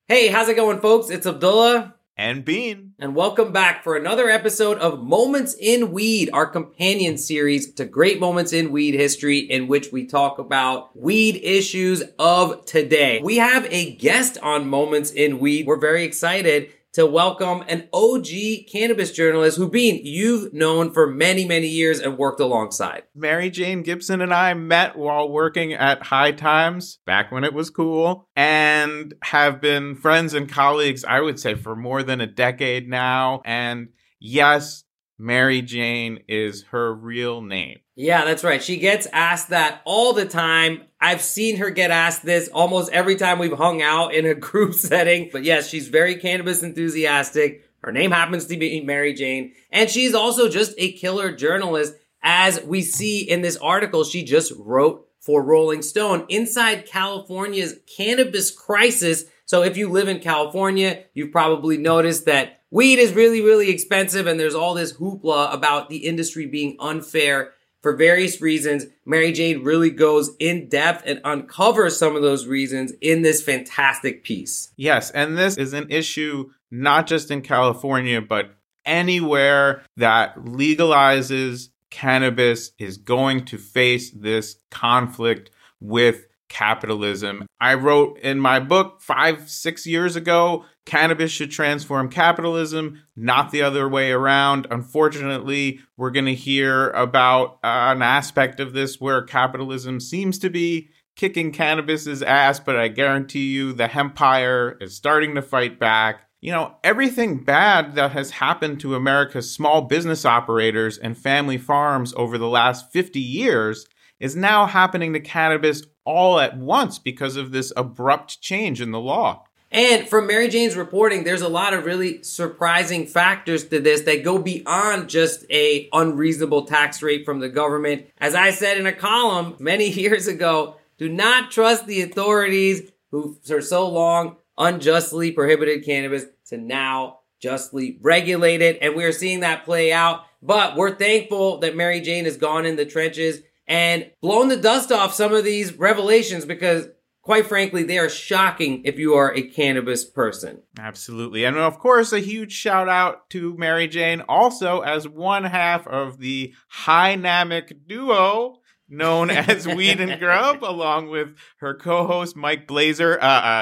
Hey, how's it going, folks? It's Abdullah. And Bean. And welcome back for another episode of Moments in Weed, our companion series to Great Moments in Weed History, in which we talk about weed issues of today. We have a guest on Moments in Weed. We're very excited to welcome an OG cannabis journalist who, Bean, you've known for many, many years and worked alongside. Mary Jane Gibson and I met while working at High Times, back when it was cool, and have been friends and colleagues, I would say, for more than a decade now. And yes, Mary Jane is her real name. Yeah, that's right. She gets asked that all the time. I've seen her get asked this almost every time we've hung out in a group setting. But yes, she's very cannabis enthusiastic. Her name happens to be Mary Jane. And she's also just a killer journalist. As we see in this article she just wrote for Rolling Stone, inside California's cannabis crisis. So if you live in California, you've probably noticed that weed is really, really expensive. And there's all this hoopla about the industry being unfair for various reasons. Mary Jane really goes in depth and uncovers some of those reasons in this fantastic piece. Yes, and this is an issue not just in California, but anywhere that legalizes cannabis is going to face this conflict with capitalism. I wrote in my book 5-6 years ago, cannabis should transform capitalism, not the other way around. Unfortunately, we're going to hear about an aspect of this where capitalism seems to be kicking cannabis's ass, but I guarantee you the hempire is starting to fight back. You know, everything bad that has happened to America's small business operators and family farms over the last 50 years is now happening to cannabis all at once because of this abrupt change in the law. And from Mary Jane's reporting, there's a lot of really surprising factors to this that go beyond just a unreasonable tax rate from the government. As I said in a column many years ago, do not trust the authorities who for so long unjustly prohibited cannabis to now justly regulate it. And we're seeing that play out. But we're thankful that Mary Jane has gone in the trenches and blown the dust off some of these revelations because, quite frankly, they are shocking if you are a cannabis person. Absolutely. And of course, a huge shout out to Mary Jane, also as one half of the Hynamic duo known as Weed and Grub, along with her co-host Mike Glazer.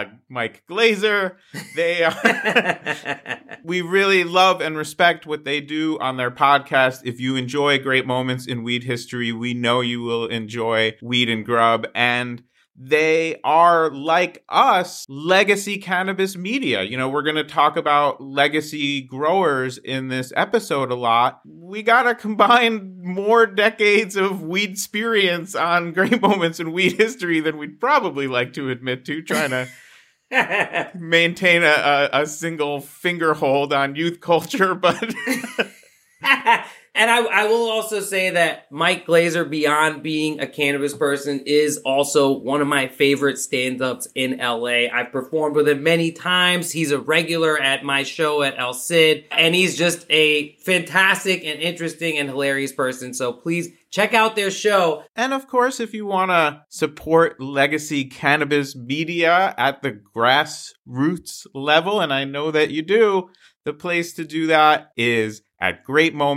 They are we really love and respect what they do on their podcast. If you enjoy Great Moments in Weed History, we know you will enjoy Weed and Grub. And they are, like us, legacy cannabis media. You know, we're going to talk about legacy growers in this episode a lot. We got to combine more decades of weed experience on Great Moments in Weed History than we'd probably like to admit to, trying to maintain a single finger hold on youth culture, but... And I will also say that Mike Glazer, beyond being a cannabis person, is also one of my favorite stand-ups in LA. I've performed with him many times. He's a regular at my show at El Cid, and he's just a fantastic and interesting and hilarious person. So please check out their show. And of course, if you want to support legacy cannabis media at the grassroots level, and I know that you do, the place to do that is at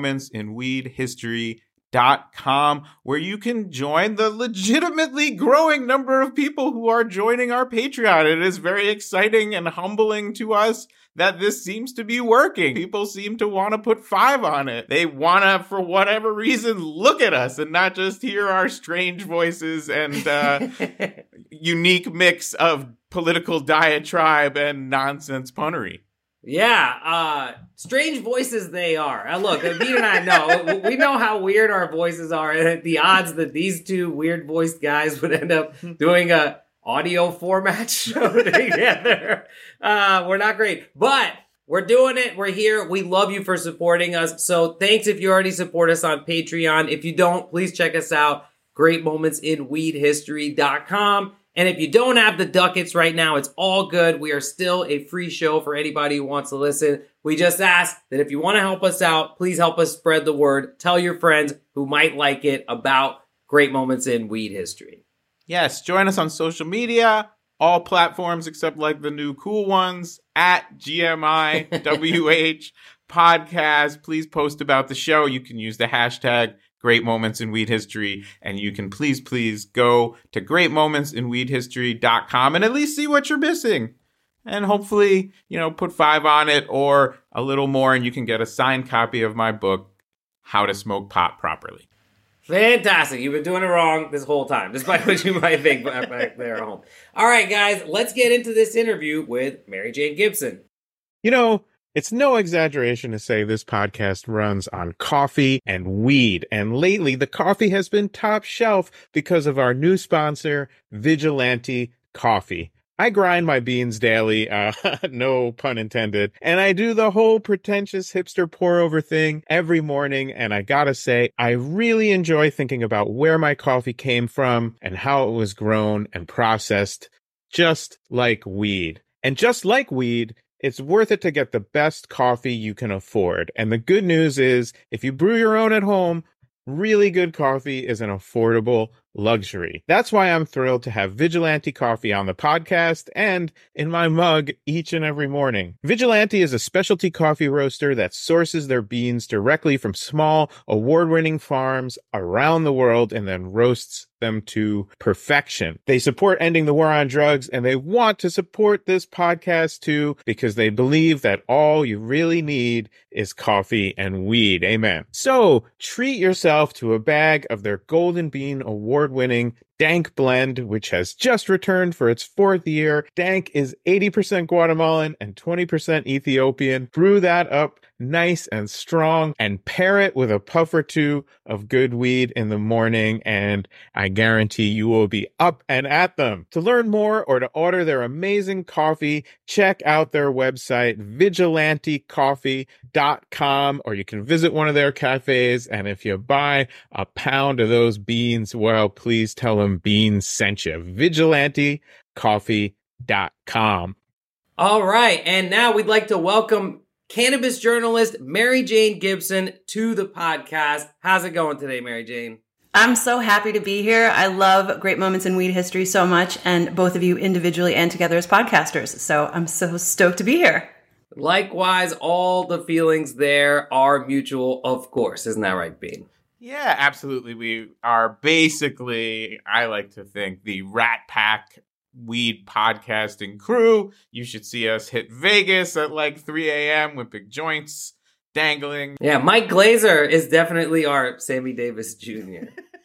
greatmomentsinweedhistory.com, where you can join the legitimately growing number of people who are joining our Patreon. It is very exciting and humbling to us that this seems to be working. People seem to want to put 5 on it. They want to, for whatever reason, look at us and not just hear our strange voices and unique mix of political diatribe and nonsense punnery. Yeah, strange voices they are. Look, Bean and I know, we know how weird our voices are, and the odds that these two weird-voiced guys would end up doing a audio format show together, we're not great. But we're doing it. We're here. We love you for supporting us. So thanks if you already support us on Patreon. If you don't, please check us out, greatmomentsinweedhistory.com. And if you don't have the ducats right now, it's all good. We are still a free show for anybody who wants to listen. We just ask that if you want to help us out, please help us spread the word. Tell your friends who might like it about Great Moments in Weed History. Yes, join us on social media. all platforms except like the new cool ones at GMIWH podcast. Please post about the show. You can use the hashtag Great Moments in Weed History, and you can please go to greatmomentsinweedhistory.com and at least see what you're missing. And hopefully, put 5 on it or a little more, and you can get a signed copy of my book, How to Smoke Pot Properly. Fantastic. You've been doing it wrong this whole time, despite what you might think back there at home. All right, guys, let's get into this interview with Mary Jane Gibson. It's no exaggeration to say this podcast runs on coffee and weed. And lately, the coffee has been top shelf because of our new sponsor, Vigilante Coffee. I grind my beans daily, no pun intended, and I do the whole pretentious hipster pour-over thing every morning, and I gotta say, I really enjoy thinking about where my coffee came from and how it was grown and processed, just like weed. And just like weed, it's worth it to get the best coffee you can afford. And the good news is, if you brew your own at home, really good coffee is an affordable luxury. That's why I'm thrilled to have Vigilante Coffee on the podcast and in my mug each and every morning. Vigilante is a specialty coffee roaster that sources their beans directly from small, award-winning farms around the world and then roasts them to perfection. They support ending the war on drugs, and they want to support this podcast too because they believe that all you really need is coffee and weed. Amen. So treat yourself to a bag of their Golden Bean award-winning Dank blend, which has just returned for its 4th year. Dank is 80% Guatemalan and 20% Ethiopian. Brew that up nice and strong and pair it with a puff or two of good weed in the morning, and I guarantee you will be up and at them. To learn more or to order their amazing coffee, check out their website, vigilantecoffee.com, or you can visit one of their cafes, and if you buy a pound of those beans, well, please tell them Beans sent you. vigilantecoffee.com. All right, and now we'd like to welcome cannabis journalist Mary Jane Gibson to the podcast. How's it going today, Mary Jane? I'm so happy to be here. I love Great Moments in Weed History so much, and both of you individually and together as podcasters. So I'm so stoked to be here. Likewise, all the feelings there are mutual, of course. Isn't that right, Bean? Yeah, absolutely. We are basically, I like to think, the Rat Pack weed podcasting crew. You should see us hit Vegas at like 3 a.m. with big joints dangling. Yeah, Mike Glazer is definitely our Sammy Davis Jr.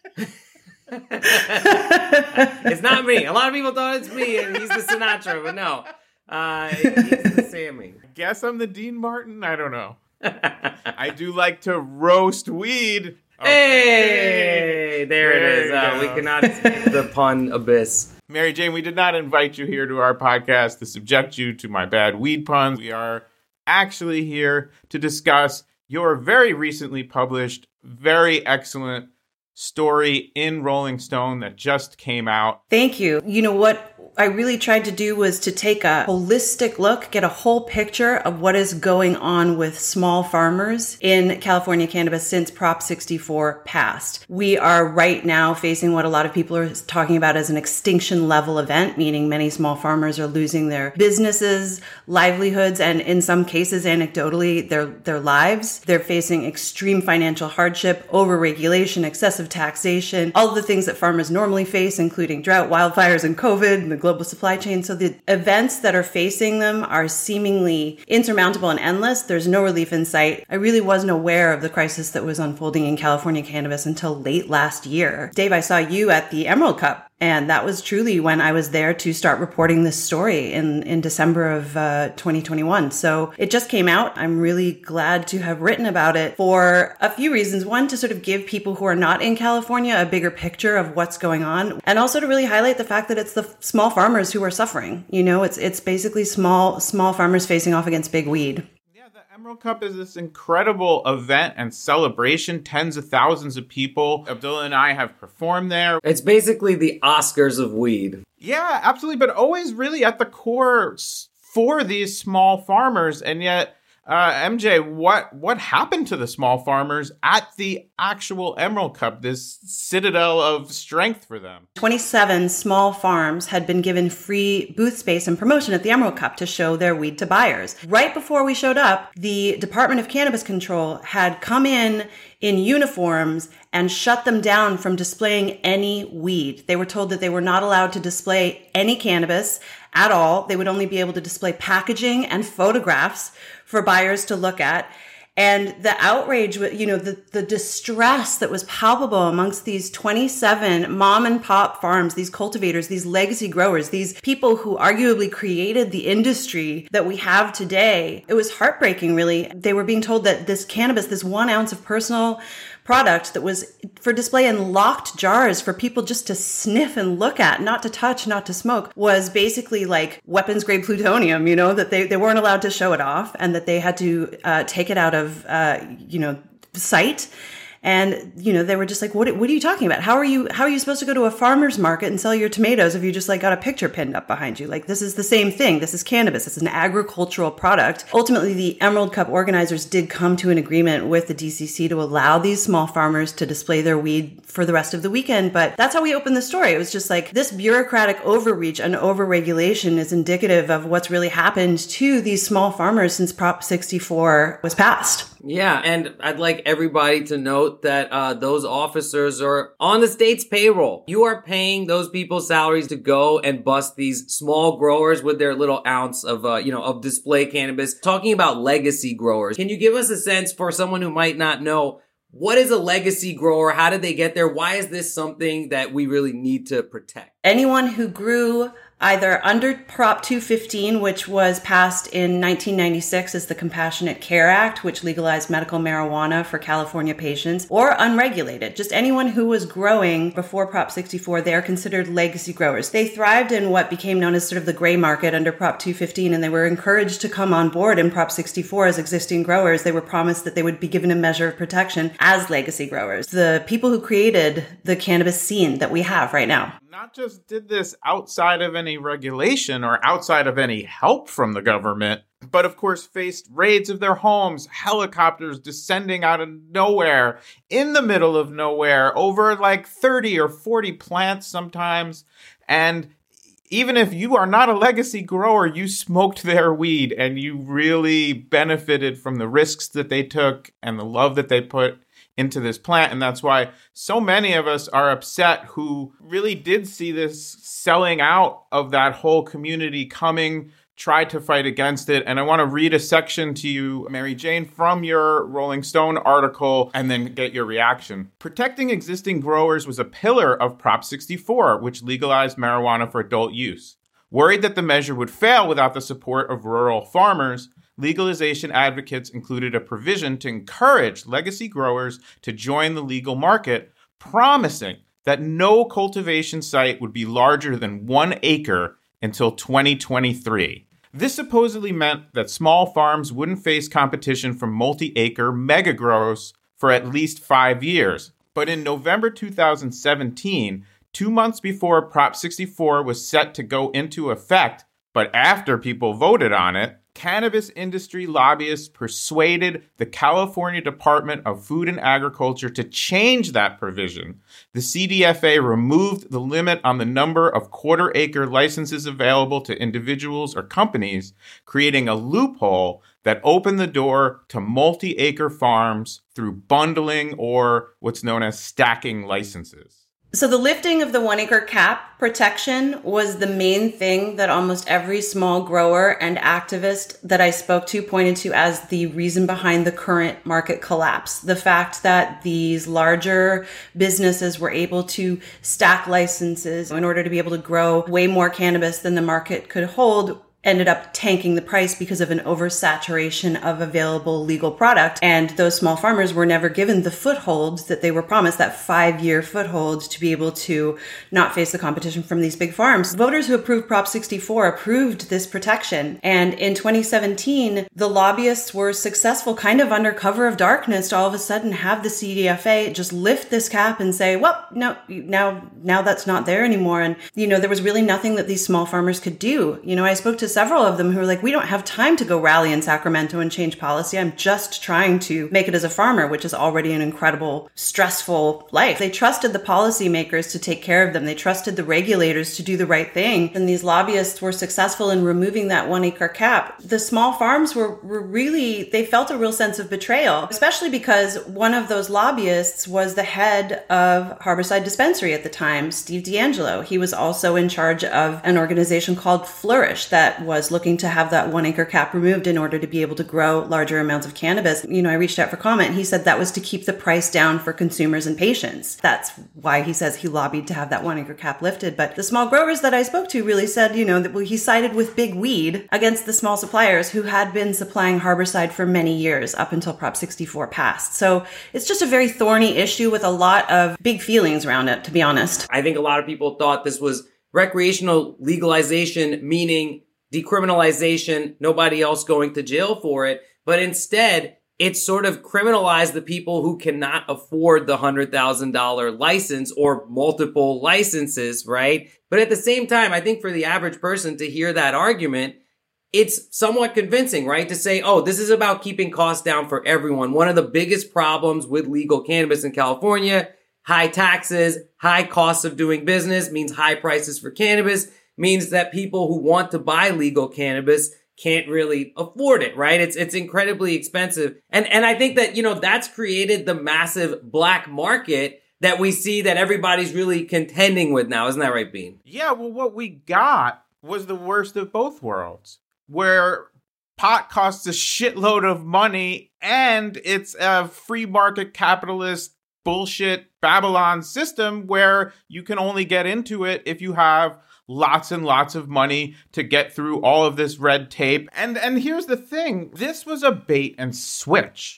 It's not me. A lot of people thought it's me and he's the Sinatra, but no. He's the Sammy. I guess I'm the Dean Martin? I don't know. I do like to roast weed. Okay. Hey, there it is. We cannot escape the pun abyss. Mary Jane, we did not invite you here to our podcast to subject you to my bad weed puns. We are actually here to discuss your very recently published, very excellent story in Rolling Stone that just came out. Thank you. You know what I really tried to do was to take a holistic look, get a whole picture of what is going on with small farmers in California cannabis since Prop 64 passed. We are right now facing what a lot of people are talking about as an extinction level event, meaning many small farmers are losing their businesses, livelihoods, and in some cases, anecdotally, their lives. They're facing extreme financial hardship, overregulation, excessive taxation, all of the things that farmers normally face, including drought, wildfires, and COVID, and the global supply chain. So the events that are facing them are seemingly insurmountable and endless. There's no relief in sight. I really wasn't aware of the crisis that was unfolding in California cannabis until late last year. Dave, I saw you at the Emerald Cup, and that was truly when I was there to start reporting this story in December of 2021. So it just came out. I'm really glad to have written about it for a few reasons. One, to sort of give people who are not in California a bigger picture of what's going on, and also to really highlight the fact that it's the small farmers who are suffering. You know, it's basically small farmers facing off against big weed. Emerald Cup is this incredible event and celebration. Tens of thousands of people. Abdullah and I have performed there. It's basically the Oscars of weed. Yeah, absolutely. But always really at the core for these small farmers. And yet MJ, what happened to the small farmers at the actual Emerald Cup, this citadel of strength for them? 27 small farms had been given free booth space and promotion at the Emerald Cup to show their weed to buyers. Right before we showed up, the Department of Cannabis Control had come in uniforms and shut them down from displaying any weed. They were told that they were not allowed to display any cannabis at all. They would only be able to display packaging and photographs for buyers to look at. And the outrage, the distress that was palpable amongst these 27 mom and pop farms, these cultivators, these legacy growers, these people who arguably created the industry that we have today. It was heartbreaking, really. They were being told that this cannabis, this 1 ounce of personal product that was for display in locked jars for people just to sniff and look at, not to touch, not to smoke, was basically like weapons grade plutonium, that they weren't allowed to show it off and that they had to take it out of, sight. And, they were just like, what are you talking about? How are you supposed to go to a farmer's market and sell your tomatoes if you just got a picture pinned up behind you? This is the same thing. This is cannabis. It's an agricultural product. Ultimately, the Emerald Cup organizers did come to an agreement with the DCC to allow these small farmers to display their weed for the rest of the weekend. But that's how we opened the story. It was just this bureaucratic overreach and overregulation is indicative of what's really happened to these small farmers since Prop 64 was passed. Yeah, and I'd like everybody to note that those officers are on the state's payroll. You are paying those people's salaries to go and bust these small growers with their little ounce of, of display cannabis. Talking about legacy growers, can you give us a sense for someone who might not know, what is a legacy grower? How did they get there? Why is this something that we really need to protect? Anyone who grew either under Prop 215, which was passed in 1996 as the Compassionate Care Act, which legalized medical marijuana for California patients, or unregulated. Just anyone who was growing before Prop 64, they are considered legacy growers. They thrived in what became known as sort of the gray market under Prop 215, and they were encouraged to come on board in Prop 64 as existing growers. They were promised that they would be given a measure of protection as legacy growers. The people who created the cannabis scene that we have right now. Not just did this outside of any regulation or outside of any help from the government, but of course faced raids of their homes, helicopters descending out of nowhere, in the middle of nowhere, over 30 or 40 plants sometimes. And even if you are not a legacy grower, you smoked their weed and you really benefited from the risks that they took and the love that they put into this plant. And that's why so many of us are upset who really did see this selling out of that whole community coming, tried to fight against it. And I want to read a section to you, Mary Jane, from your Rolling Stone article and then get your reaction. Protecting existing growers was a pillar of Prop 64, which legalized marijuana for adult use. Worried that the measure would fail without the support of rural farmers, legalization advocates included a provision to encourage legacy growers to join the legal market, promising that no cultivation site would be larger than 1 acre until 2023. This supposedly meant that small farms wouldn't face competition from multi-acre mega grows for at least 5 years. But in November 2017, 2 months before Prop 64 was set to go into effect, but after people voted on it, cannabis industry lobbyists persuaded the California Department of Food and Agriculture to change that provision. The CDFA removed the limit on the number of quarter-acre licenses available to individuals or companies, creating a loophole that opened the door to multi-acre farms through bundling or what's known as stacking licenses. So the lifting of the 1 acre cap protection was the main thing that almost every small grower and activist that I spoke to pointed to as the reason behind the current market collapse. The fact that these larger businesses were able to stack licenses in order to be able to grow way more cannabis than the market could hold ended up tanking the price because of an oversaturation of available legal product. And those small farmers were never given the foothold that they were promised, that 5-year foothold to be able to not face the competition from these big farms. Voters who approved Prop 64 approved this protection. And in 2017, the lobbyists were successful kind of under cover of darkness to all of a sudden have the CDFA just lift this cap and say, well, no, now that's not there anymore. And, there was really nothing that these small farmers could do. I spoke to several of them who were like, we don't have time to go rally in Sacramento and change policy. I'm just trying to make it as a farmer, which is already an incredible, stressful life. They trusted the policymakers to take care of them. They trusted the regulators to do the right thing. And these lobbyists were successful in removing that 1 acre cap. The small farms were really, they felt a real sense of betrayal, especially because one of those lobbyists was the head of Harborside Dispensary at the time, Steve D'Angelo. He was also in charge of an organization called Flourish that was looking to have that 1 acre cap removed in order to be able to grow larger amounts of cannabis. I reached out for comment. He said that was to keep the price down for consumers and patients. That's why he says he lobbied to have that 1 acre cap lifted. But the small growers that I spoke to really said, that he sided with Big Weed against the small suppliers who had been supplying Harborside for many years up until Prop 64 passed. So it's just a very thorny issue with a lot of big feelings around it, to be honest. I think a lot of people thought this was recreational legalization, meaning decriminalization, nobody else going to jail for it. But instead, it sort of criminalized the people who cannot afford the $100,000 license or multiple licenses, right? But at the same time, I think for the average person to hear that argument, it's somewhat convincing, right? To say, oh, this is about keeping costs down for everyone. One of the biggest problems with legal cannabis in California, high taxes, high costs of doing business means high prices for cannabis, means that people who want to buy legal cannabis can't really afford it, right? It's incredibly expensive. And I think that, that's created the massive black market that we see that everybody's really contending with now. Isn't that right, Bean? Yeah, well, what we got was the worst of both worlds, where pot costs a shitload of money and it's a free market capitalist bullshit Babylon system where you can only get into it if you have lots and lots of money to get through all of this red tape. And here's the thing. This was a bait and switch.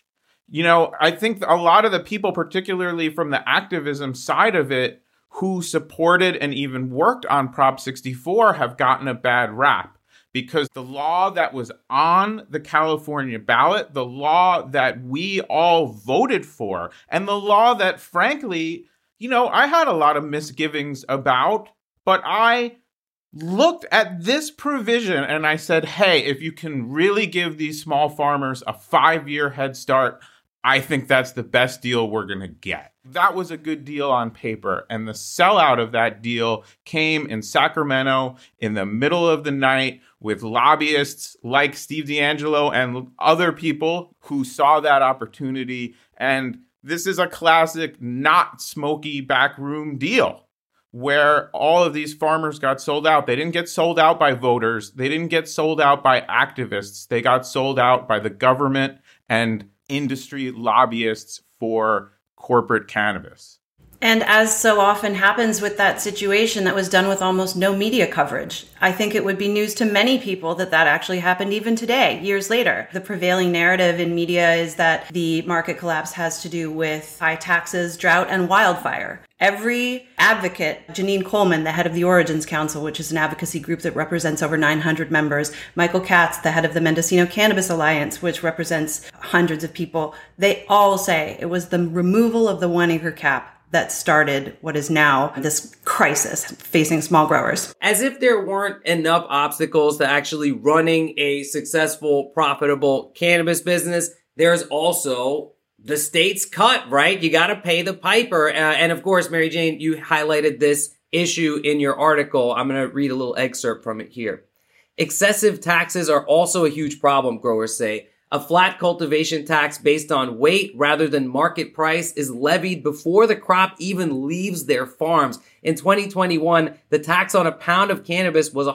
I think a lot of the people, particularly from the activism side of it, who supported and even worked on Prop 64 have gotten a bad rap. Because the law that was on the California ballot, the law that we all voted for, and the law that, frankly, I had a lot of misgivings about, but I looked at this provision and I said, hey, if you can really give these small farmers a 5-year head start, I think that's the best deal we're going to get. That was a good deal on paper. And the sellout of that deal came in Sacramento in the middle of the night with lobbyists like Steve D'Angelo and other people who saw that opportunity. And this is a classic not smoky backroom deal where all of these farmers got sold out. They didn't get sold out by voters. They didn't get sold out by activists. They got sold out by the government and industry lobbyists for corporate cannabis. And as so often happens with that situation, that was done with almost no media coverage. I think it would be news to many people that actually happened even today, years later. The prevailing narrative in media is that the market collapse has to do with high taxes, drought, and wildfire. Every advocate, Janine Coleman, the head of the Origins Council, which is an advocacy group that represents over 900 members, Michael Katz, the head of the Mendocino Cannabis Alliance, which represents hundreds of people, they all say it was the removal of the 1 acre cap that started what is now this crisis facing small growers. As if there weren't enough obstacles to actually running a successful, profitable cannabis business, there's also the state's cut, right? You got to pay the piper. And of course, Mary Jane, you highlighted this issue in your article. I'm going to read a little excerpt from it here. Excessive taxes are also a huge problem, growers say. A flat cultivation tax based on weight rather than market price is levied before the crop even leaves their farms. In 2021, the tax on a pound of cannabis was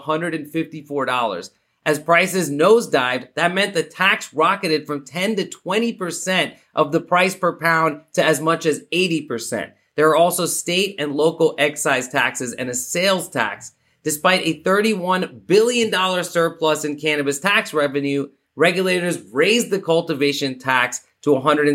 $154. As prices nosedived, that meant the tax rocketed from 10 to 20% of the price per pound to as much as 80%. There are also state and local excise taxes and a sales tax. Despite a $31 billion surplus in cannabis tax revenue, regulators raised the cultivation tax to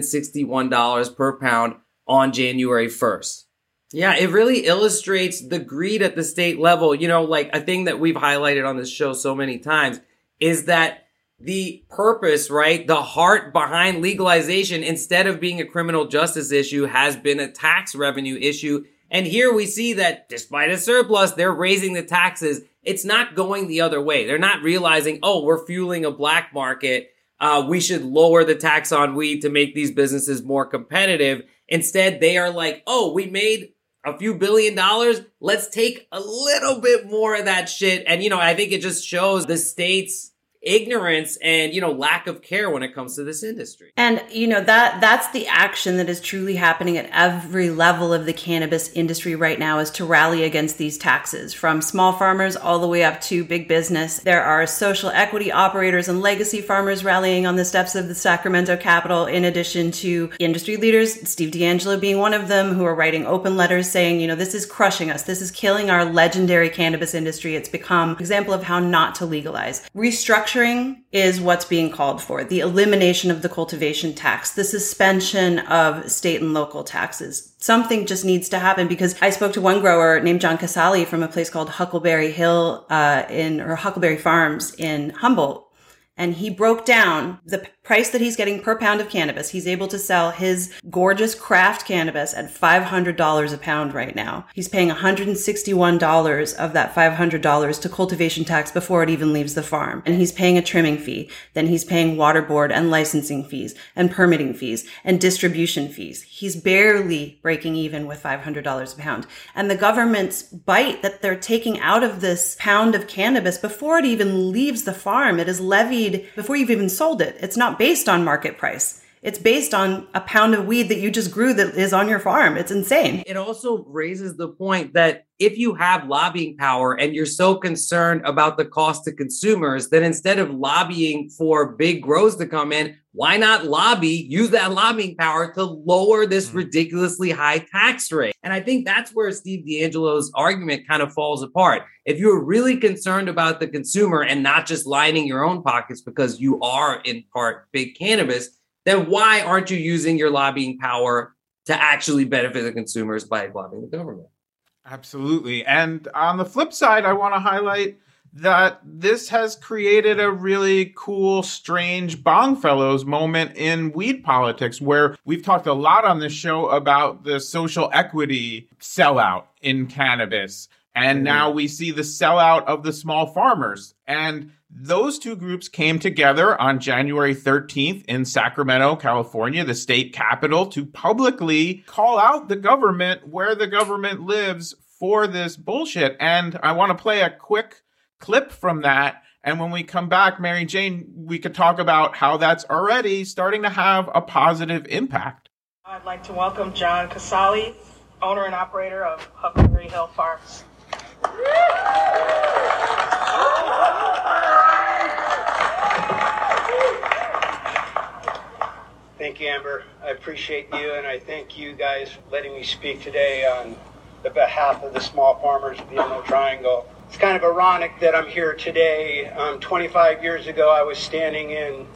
$161 per pound on January 1st. Yeah, it really illustrates the greed at the state level. Like a thing that we've highlighted on this show so many times is that the purpose, right, the heart behind legalization, instead of being a criminal justice issue, has been a tax revenue issue. And here we see that despite a surplus, they're raising the taxes it's not going the other way. They're not realizing, oh, we're fueling a black market. We should lower the tax on weed to make these businesses more competitive. Instead, they are like, oh, we made a few $1 billion. Let's take a little bit more of that shit. And, I think it just shows the state's ignorance and, lack of care when it comes to this industry. And, that's the action that is truly happening at every level of the cannabis industry right now, is to rally against these taxes, from small farmers all the way up to big business. There are social equity operators and legacy farmers rallying on the steps of the Sacramento Capitol, in addition to industry leaders, Steve DeAngelo being one of them, who are writing open letters saying, this is crushing us. This is killing our legendary cannabis industry. It's become an example of how not to legalize. Restructuring is what's being called for. The elimination of the cultivation tax, the suspension of state and local taxes. Something just needs to happen, because I spoke to one grower named John Casali from a place called Huckleberry Huckleberry Farms in Humboldt. And he broke down the price that he's getting per pound of cannabis. He's able to sell his gorgeous craft cannabis at $500 a pound right now. He's paying $161 of that $500 to cultivation tax before it even leaves the farm. And he's paying a trimming fee. Then he's paying water board and licensing fees and permitting fees and distribution fees. He's barely breaking even with $500 a pound. And the government's bite that they're taking out of this pound of cannabis before it even leaves the farm, it is levied before you've even sold it. It's not based on market price. It's based on a pound of weed that you just grew that is on your farm. It's insane. It also raises the point that if you have lobbying power and you're so concerned about the cost to consumers, then instead of lobbying for big grows to come in, why not use that lobbying power to lower this ridiculously high tax rate? And I think that's where Steve DeAngelo's argument kind of falls apart. If you're really concerned about the consumer and not just lining your own pockets because you are in part big cannabis, then why aren't you using your lobbying power to actually benefit the consumers by lobbying the government? Absolutely. And on the flip side, I want to highlight that this has created a really cool, strange Bongfellows moment in weed politics, where we've talked a lot on this show about the social equity sellout in cannabis. And now we see the sellout of the small farmers. And those two groups came together on January 13th in Sacramento, California, the state capital, to publicly call out the government where the government lives for this bullshit. And I want to play a quick clip from that. And when we come back, Mary Jane, we could talk about how that's already starting to have a positive impact. I'd like to welcome John Casali, owner and operator of Huckleberry Hill Farms. Thank you, Amber. I appreciate you, and I thank you guys for letting me speak today on the behalf of the small farmers of the Emerald Triangle. It's kind of ironic that I'm here today. 25 years ago, I was standing in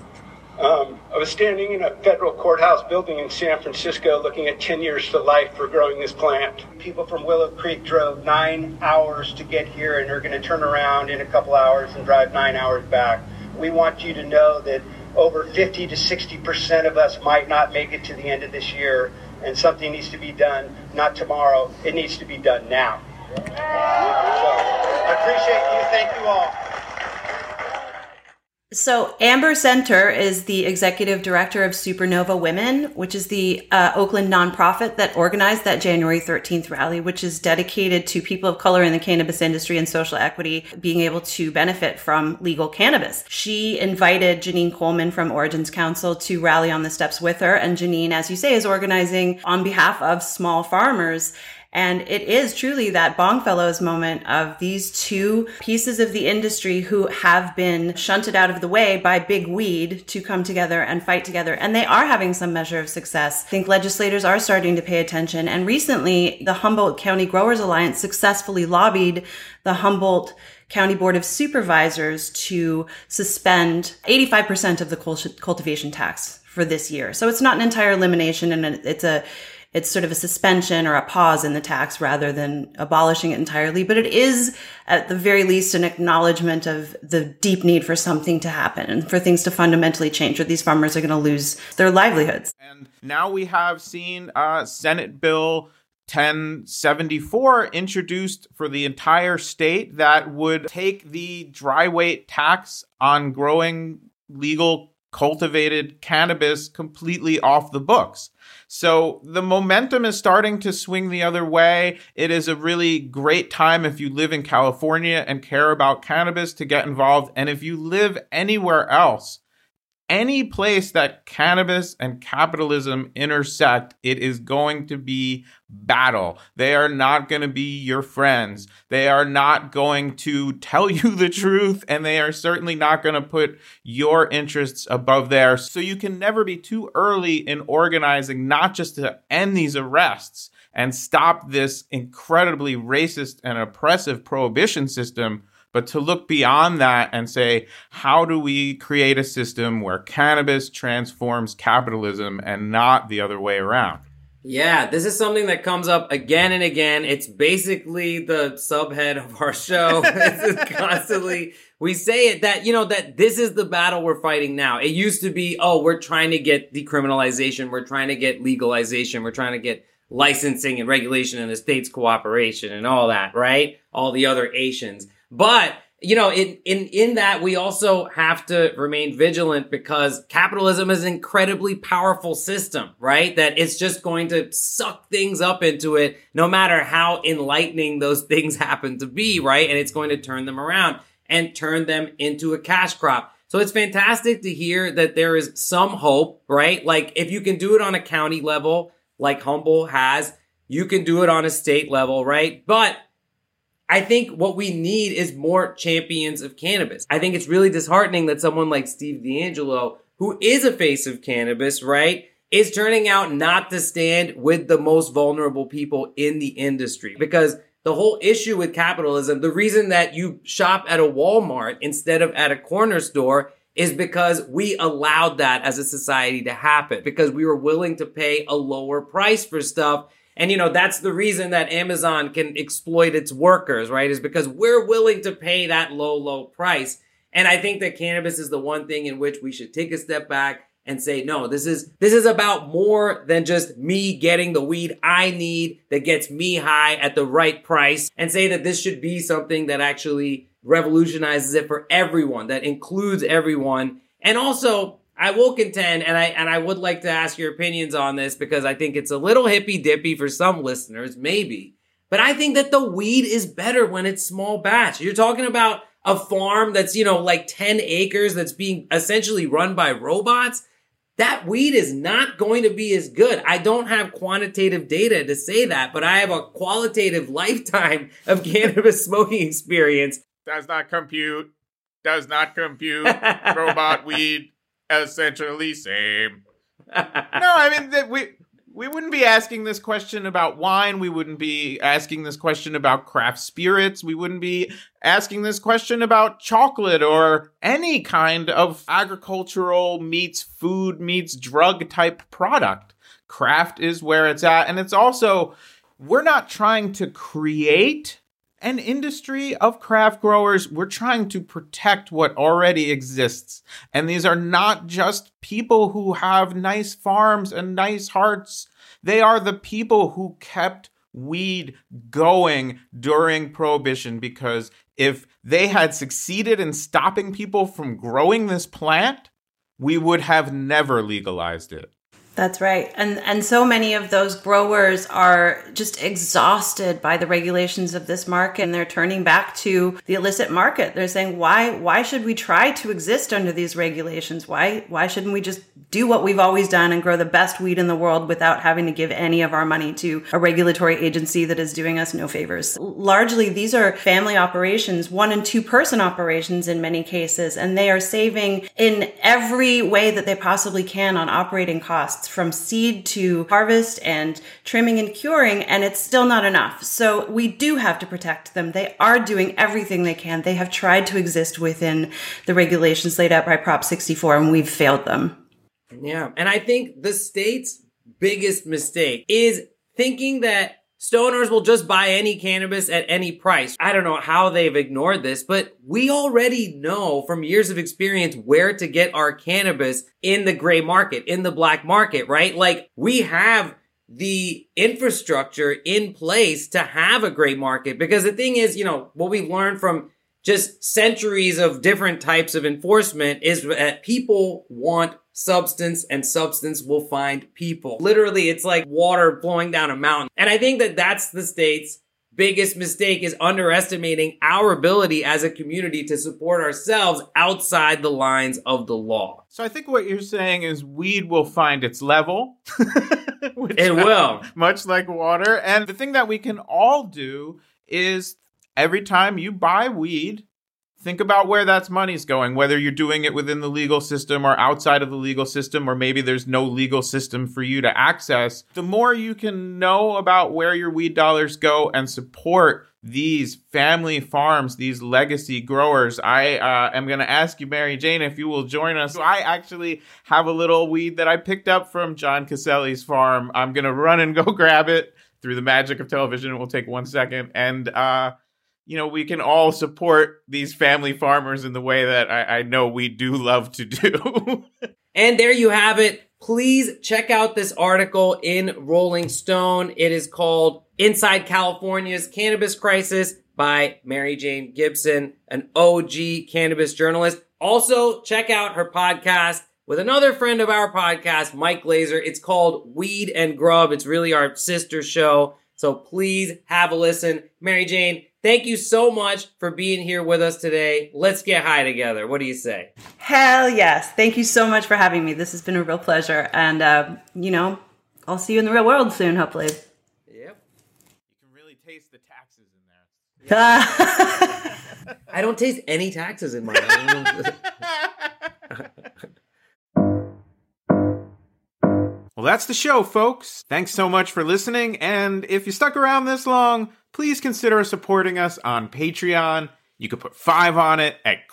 a federal courthouse building in San Francisco looking at 10 years to life for growing this plant. People from Willow Creek drove 9 hours to get here, and are going to turn around in a couple hours and drive 9 hours back. We want you to know that over 50 to 60% of us might not make it to the end of this year, and something needs to be done, not tomorrow. It needs to be done now. So, I appreciate you. Thank you all. So Amber Center is the executive director of Supernova Women, which is the Oakland nonprofit that organized that January 13th rally, which is dedicated to people of color in the cannabis industry and social equity being able to benefit from legal cannabis. She invited Janine Coleman from Origins Council to rally on the steps with her. And Janine, as you say, is organizing on behalf of small farmers. And it is truly that Bongfellows moment of these two pieces of the industry who have been shunted out of the way by big weed to come together and fight together. And they are having some measure of success. I think legislators are starting to pay attention. And recently, the Humboldt County Growers Alliance successfully lobbied the Humboldt County Board of Supervisors to suspend 85% of the cultivation tax for this year. So it's not an entire elimination, and it's sort of a suspension or a pause in the tax rather than abolishing it entirely. But it is, at the very least, an acknowledgement of the deep need for something to happen and for things to fundamentally change, or these farmers are going to lose their livelihoods. And now we have seen Senate Bill 1074 introduced for the entire state that would take the dry weight tax on growing legal cultivated cannabis completely off the books. So the momentum is starting to swing the other way. It is a really great time if you live in California and care about cannabis to get involved. And if you live anywhere else, any place that cannabis and capitalism intersect, it is going to be battle. They are not going to be your friends. They are not going to tell you the truth, and they are certainly not going to put your interests above theirs. So you can never be too early in organizing, not just to end these arrests and stop this incredibly racist and oppressive prohibition system, but to look beyond that and say, how do we create a system where cannabis transforms capitalism and not the other way around? Yeah, this is something that comes up again and again. It's basically the subhead of our show. It's constantly, we say it that, that this is the battle we're fighting now. It used to be, we're trying to get decriminalization. We're trying to get legalization. We're trying to get licensing and regulation and the state's cooperation and all that, right? All the other Asians. But, in that, we also have to remain vigilant because capitalism is an incredibly powerful system, right? That it's just going to suck things up into it, no matter how enlightening those things happen to be, right? And it's going to turn them around and turn them into a cash crop. So it's fantastic to hear that there is some hope, right? Like if you can do it on a county level, like Humboldt has, you can do it on a state level, right? But I think what we need is more champions of cannabis. I think it's really disheartening that someone like Steve DeAngelo, who is a face of cannabis, right, is turning out not to stand with the most vulnerable people in the industry. Because the whole issue with capitalism, the reason that you shop at a Walmart instead of at a corner store is because we allowed that as a society to happen, because we were willing to pay a lower price for stuff. And, that's the reason that Amazon can exploit its workers, right? Is because we're willing to pay that low price. And I think that cannabis is the one thing in which we should take a step back and say, no, this is about more than just me getting the weed I need that gets me high at the right price, and say that this should be something that actually revolutionizes it for everyone, that includes everyone. And also, I will contend, and I would like to ask your opinions on this because I think it's a little hippy-dippy for some listeners, maybe. But I think that the weed is better when it's small batch. You're talking about a farm that's, like 10 acres that's being essentially run by robots. That weed is not going to be as good. I don't have quantitative data to say that, but I have a qualitative lifetime of cannabis smoking experience. Does not compute. Robot weed. Essentially same. No, I mean, we wouldn't be asking this question about wine. We wouldn't be asking this question about craft spirits. We wouldn't be asking this question about chocolate or any kind of agricultural meets food meets drug type product. Craft is where it's at. And it's also, we're not trying to create an industry of craft growers. We're trying to protect what already exists. And these are not just people who have nice farms and nice hearts. They are the people who kept weed going during Prohibition, because if they had succeeded in stopping people from growing this plant, we would have never legalized it. That's right. And so many of those growers are just exhausted by the regulations of this market, and they're turning back to the illicit market. They're saying, why should we try to exist under these regulations? Why shouldn't we just do what we've always done and grow the best weed in the world without having to give any of our money to a regulatory agency that is doing us no favors? Largely, these are family operations, 1 and 2 person operations in many cases, and they are saving in every way that they possibly can on operating costs, from seed to harvest and trimming and curing, and it's still not enough. So we do have to protect them. They are doing everything they can. They have tried to exist within the regulations laid out by Prop 64, and we've failed them. Yeah, and I think the state's biggest mistake is thinking that stoners will just buy any cannabis at any price. I don't know how they've ignored this, but we already know from years of experience where to get our cannabis in the gray market, in the black market, right? Like, we have the infrastructure in place to have a great market. Because the thing is, what we've learned from just centuries of different types of enforcement is that people want substance, and substance will find people. Literally, it's like water flowing down a mountain. And I think that that's the state's biggest mistake, is underestimating our ability as a community to support ourselves outside the lines of the law. So I think what you're saying is weed will find its level. It will. Much like water. And the thing that we can all do is every time you buy weed, think about where that money's going, whether you're doing it within the legal system or outside of the legal system, or maybe there's no legal system for you to access. The more you can know about where your weed dollars go and support these family farms, these legacy growers. I am going to ask you, Mary Jane, if you will join us. I actually have a little weed that I picked up from John Caselli's farm. I'm going to run and go grab it through the magic of television. It will take 1 second. And, we can all support these family farmers in the way that I know we do love to do. And there you have it. Please check out this article in Rolling Stone. It is called Inside California's Cannabis Crisis by Mary Jane Gibson, an OG cannabis journalist. Also, check out her podcast with another friend of our podcast, Mike Glazer. It's called Weed and Grub. It's really our sister show. So please have a listen. Mary Jane, thank you so much for being here with us today. Let's get high together. What do you say? Hell yes. Thank you so much for having me. This has been a real pleasure. And, I'll see you in the real world soon, hopefully. Yep. You can really taste the taxes in there. Yeah. I don't taste any taxes in mine. Well, that's the show, folks. Thanks so much for listening. And if you stuck around this long, please consider supporting us on Patreon. You could put 5 on it at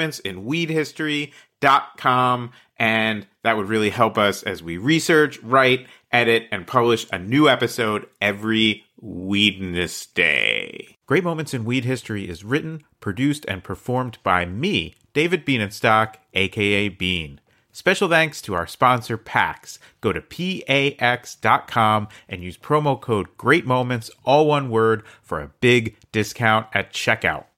greatmomentsinweedhistory.com. And that would really help us as we research, write, edit, and publish a new episode every Weedness Day. Great Moments in Weed History is written, produced, and performed by me, David Bienenstock, aka Bean. Special thanks to our sponsor, PAX. Go to PAX.com and use promo code GreatMoments, all one word, for a big discount at checkout.